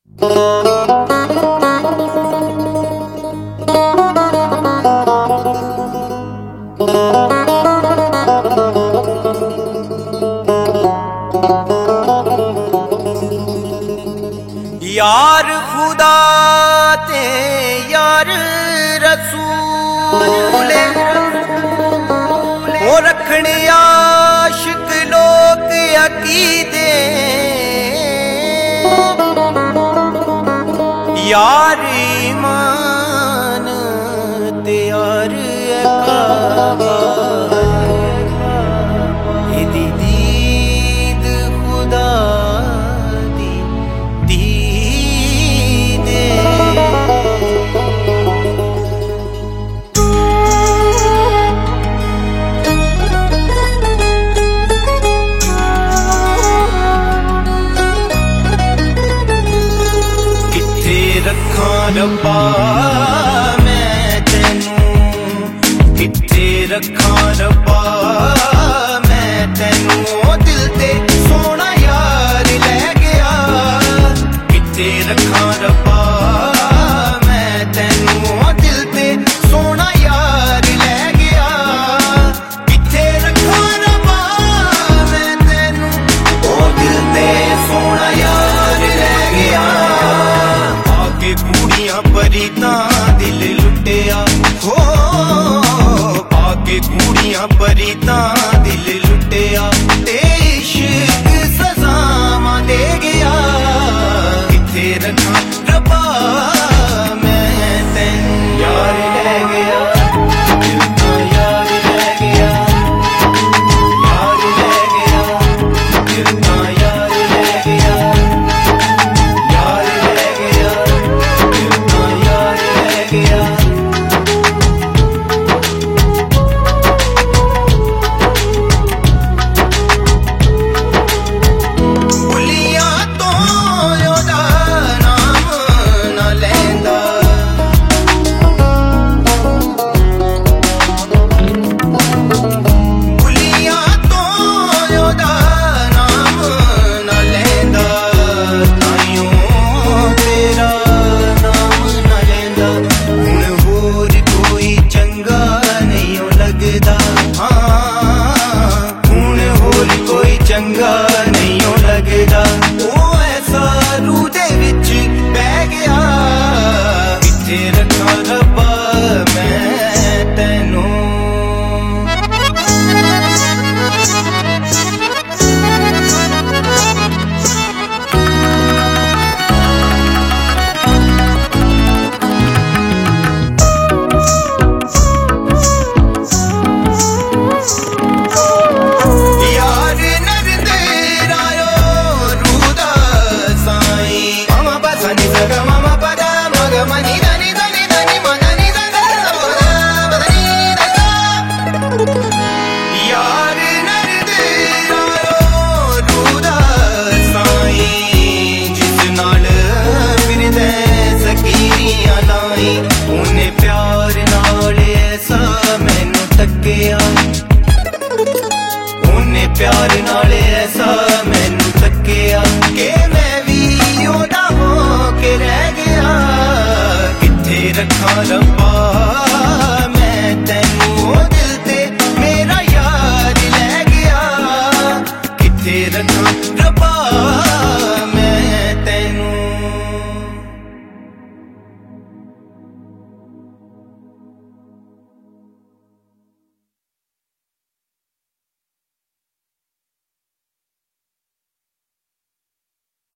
यार खुदा ते यार रसूल ओ रखने आशिक लोग अकीदे यार ईमान ते यार अकाबा इदी दीद खुदा दी दीदे किथे रखा रब्बा मैं तेनू किथे रखा रब्बा मैं तेनू दिल ते सोना यार लै गया किथे रखा रब्बा मैं तेनू दिल ते सोना यार लै गया किथे रखा रब्बा मैं तेनू दिल ते सोना यार लै गया आके कुड़ियां परीतां दिल लुटिया हो आके कुड़ियां परीतां दिल लुटिया ते इश्क सज़ावां दे गया किथे रखा रब्बा मैं तैनू यार लै गया दिल तां यार लै गया यार लै गया दिल तां यार लै गया यार लै गया दिल तां यार लै गया भुलियां तो ओदा नाम ना लैंदा भुलियां तो ओदा नाम ना लैंदा ताइयों तेरा नाम ना लैंदा हुण होर कोई चंगा नहीं लगदा हाँ हुण होर कोई चंगा नहीं लगदा ओ ऐसा रूह दे विच बह गया किथे रखा रब्बा मैं तैनू यार नरदेरायो रूदा साई मामा पसनी सग मामा पदा मग मनी धनी धनी धनी मदनी धनी यार नरदेरायो रूदा साई जिस नाल फिरदे सकीरियां लाई उन्हें प्यार नाल ऐसा मैनू तक्किया उन्हें प्यार नाल ऐसा मैनू तक्किया के मैं भी ओदा हो के रह गया किथे रखा रब्बा